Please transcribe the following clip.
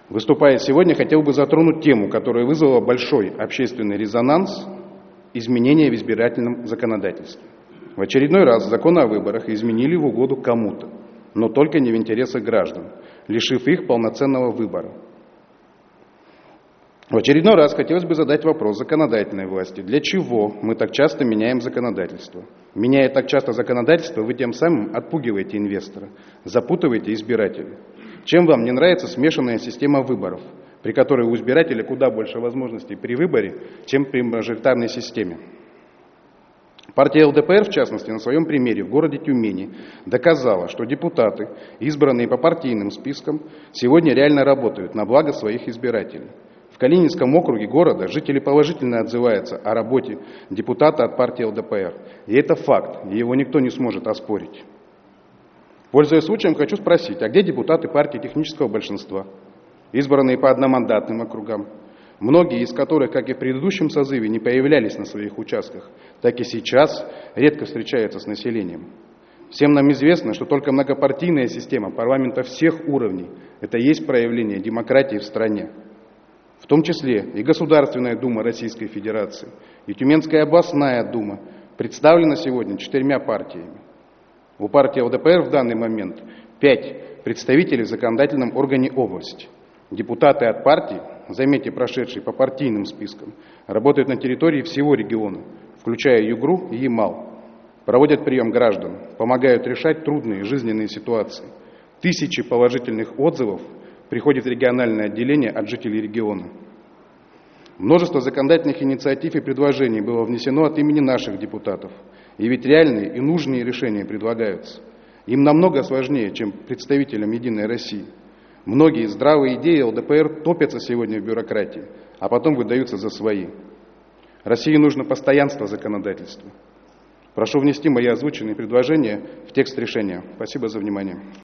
Выступая сегодня, хотел бы затронуть тему, которая вызвала большой общественный резонанс – изменения в избирательном законодательстве. В очередной раз закон о выборах изменили в угоду кому-то, но только не в интересах граждан, лишив их полноценного выбора. В очередной раз хотелось бы задать вопрос законодательной власти. Для чего мы так часто меняем законодательство? Меняя так часто законодательство, вы тем самым отпугиваете инвестора, запутываете избирателей. Чем вам не нравится смешанная система выборов, при которой у избирателя куда больше возможностей при выборе, чем при мажоритарной системе? Партия ЛДПР, в частности, на своем примере в городе Тюмени доказала, что депутаты, избранные по партийным спискам, сегодня реально работают на благо своих избирателей. В Калининском округе города жители положительно отзываются о работе депутата от партии ЛДПР. И это факт, и его никто не сможет оспорить. Пользуясь случаем, хочу спросить, а где депутаты партии технического большинства, избранные по одномандатным округам, многие из которых, как и в предыдущем созыве, не появлялись на своих участках, так и сейчас редко встречаются с населением. Всем нам известно, что только многопартийная система парламента всех уровней – это и есть проявление демократии в стране. В том числе и Государственная Дума Российской Федерации, и Тюменская областная Дума представлена сегодня 4 партиями. У партии ЛДПР в данный момент 5 представителей в законодательном органе области. Депутаты от партии, заметьте, прошедшие по партийным спискам, работают на территории всего региона, включая Югру и Ямал, проводят прием граждан, помогают решать трудные жизненные ситуации. Тысячи положительных отзывов приходит в региональное отделение от жителей региона. Множество законодательных инициатив и предложений было внесено от имени наших депутатов. И ведь реальные и нужные решения предлагаются. Им намного сложнее, чем представителям «Единой России». Многие здравые идеи ЛДПР топятся сегодня в бюрократии, а потом выдаются за свои. России нужно постоянство законодательства. Прошу внести мои озвученные предложения в текст решения. Спасибо за внимание.